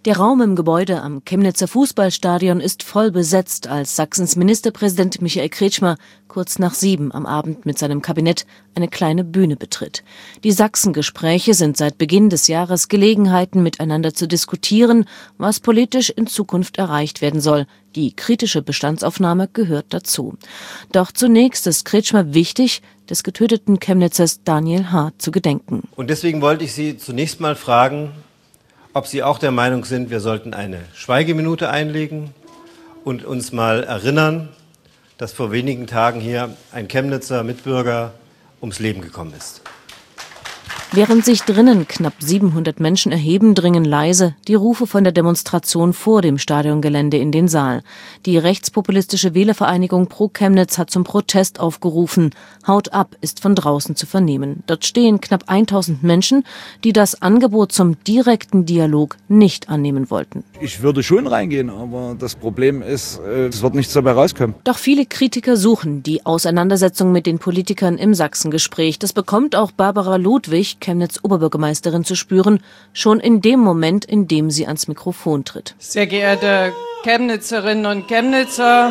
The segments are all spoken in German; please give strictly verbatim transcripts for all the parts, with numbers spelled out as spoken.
Der Raum im Gebäude am Chemnitzer Fußballstadion ist voll besetzt, als Sachsens Ministerpräsident Michael Kretschmer kurz nach sieben am Abend mit seinem Kabinett eine kleine Bühne betritt. Die Sachsengespräche sind seit Beginn des Jahres Gelegenheiten, miteinander zu diskutieren, was politisch in Zukunft erreicht werden soll. Die kritische Bestandsaufnahme gehört dazu. Doch zunächst ist Kretschmer wichtig, des getöteten Chemnitzers Daniel H. zu gedenken. Und deswegen wollte ich Sie zunächst mal fragen, ob Sie auch der Meinung sind, wir sollten eine Schweigeminute einlegen und uns mal erinnern, dass vor wenigen Tagen hier ein Chemnitzer Mitbürger ums Leben gekommen ist. Während sich drinnen knapp siebenhundert Menschen erheben, dringen leise die Rufe von der Demonstration vor dem Stadiongelände in den Saal. Die rechtspopulistische Wählervereinigung Pro Chemnitz hat zum Protest aufgerufen. Haut ab ist von draußen zu vernehmen. Dort stehen knapp tausend Menschen, die das Angebot zum direkten Dialog nicht annehmen wollten. Ich würde schon reingehen, aber das Problem ist, es wird nichts dabei rauskommen. Doch viele Kritiker suchen die Auseinandersetzung mit den Politikern im Sachsengespräch. Das bekommt auch Barbara Ludwig, Chemnitz-Oberbürgermeisterin, zu spüren, schon in dem Moment, in dem sie ans Mikrofon tritt. Sehr geehrte Chemnitzerinnen und Chemnitzer,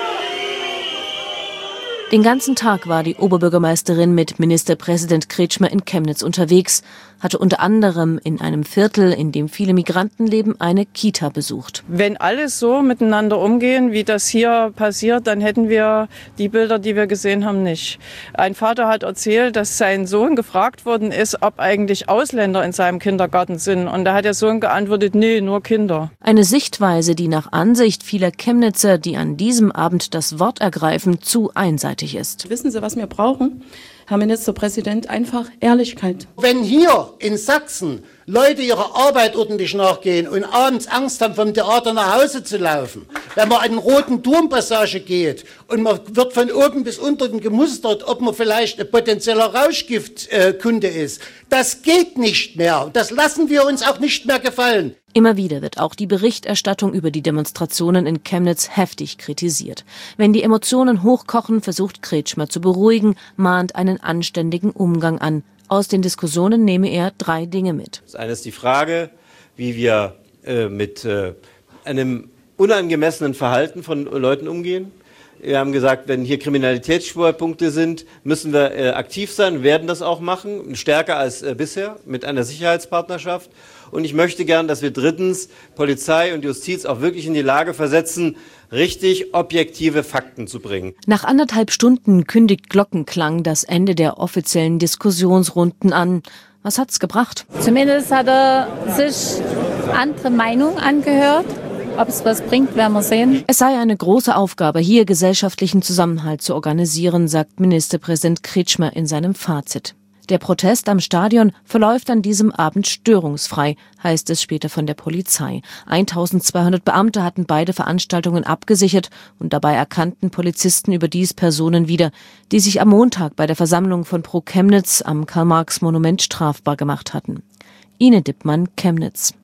den ganzen Tag war die Oberbürgermeisterin mit Ministerpräsident Kretschmer in Chemnitz unterwegs, hatte unter anderem in einem Viertel, in dem viele Migranten leben, eine Kita besucht. wenn alles so miteinander umgehen, wie das hier passiert, dann hätten wir die Bilder, die wir gesehen haben, nicht. Ein Vater hat erzählt, dass sein Sohn gefragt worden ist, ob eigentlich Ausländer in seinem Kindergarten sind. Und da hat der Sohn geantwortet, nee, nur Kinder. Eine Sichtweise, die nach Ansicht vieler Chemnitzer, die an diesem Abend das Wort ergreifen, zu einseitig ist. Wissen Sie, was wir brauchen, Herr Ministerpräsident? Einfach Ehrlichkeit. Wenn hier in Sachsen Leute ihrer Arbeit ordentlich nachgehen und abends Angst haben, vom Theater nach Hause zu laufen, wenn man an den Roten Turmpassage geht und man wird von oben bis unten gemustert, ob man vielleicht ein potenzieller Rauschgiftkunde ist, das geht nicht mehr. Das lassen wir uns auch nicht mehr gefallen. Immer wieder wird auch die Berichterstattung über die Demonstrationen in Chemnitz heftig kritisiert. Wenn die Emotionen hochkochen, versucht Kretschmer zu beruhigen, mahnt einen anständigen Umgang an. Aus den Diskussionen nehme er drei Dinge mit. Das eine ist die Frage, wie wir äh, mit äh, einem unangemessenen Verhalten von Leuten umgehen. Wir haben gesagt, wenn hier Kriminalitätsschwerpunkte sind, müssen wir äh, aktiv sein, werden das auch machen, stärker als äh, bisher, mit einer Sicherheitspartnerschaft. Und ich möchte gern, dass wir drittens Polizei und Justiz auch wirklich in die Lage versetzen, richtig objektive Fakten zu bringen. Nach anderthalb Stunden kündigt Glockenklang das Ende der offiziellen Diskussionsrunden an. Was hat's gebracht? Zumindest hat er sich andere Meinungen angehört. Ob es was bringt, werden wir sehen. Es sei eine große Aufgabe, hier gesellschaftlichen Zusammenhalt zu organisieren, sagt Ministerpräsident Kretschmer in seinem Fazit. Der Protest am Stadion verläuft an diesem Abend störungsfrei, heißt es später von der Polizei. eintausendzweihundert Beamte hatten beide Veranstaltungen abgesichert und dabei erkannten Polizisten überdies Personen wieder, die sich am Montag bei der Versammlung von Pro Chemnitz am Karl-Marx-Monument strafbar gemacht hatten. Ine Dippmann, Chemnitz.